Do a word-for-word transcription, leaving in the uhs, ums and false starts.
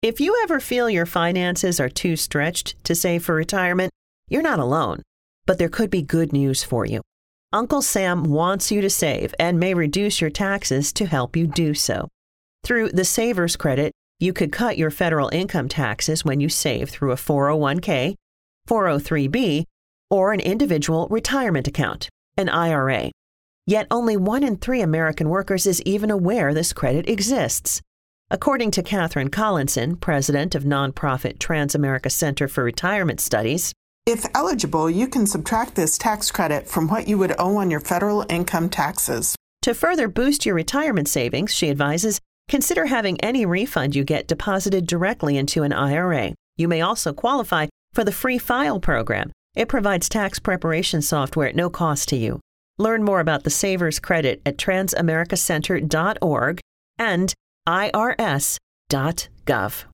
If you ever feel your finances are too stretched to save for retirement, you're not alone. But there could be good news for you. Uncle Sam wants you to save and may reduce your taxes to help you do so. Through the Savers Credit, you could cut your federal income taxes when you save through a four oh one k, four oh three b, or an individual retirement account, an I R A. Yet only one in three American workers is even aware this credit exists. According to Catherine Collinson, president of nonprofit Transamerica Center for Retirement Studies, if eligible, you can subtract this tax credit from what you would owe on your federal income taxes. To further boost your retirement savings, she advises, consider having any refund you get deposited directly into an I R A. You may also qualify for the Free File program. It provides tax preparation software at no cost to you. Learn more about the Savers Credit at transamericacenter dot org and I R S dot gov.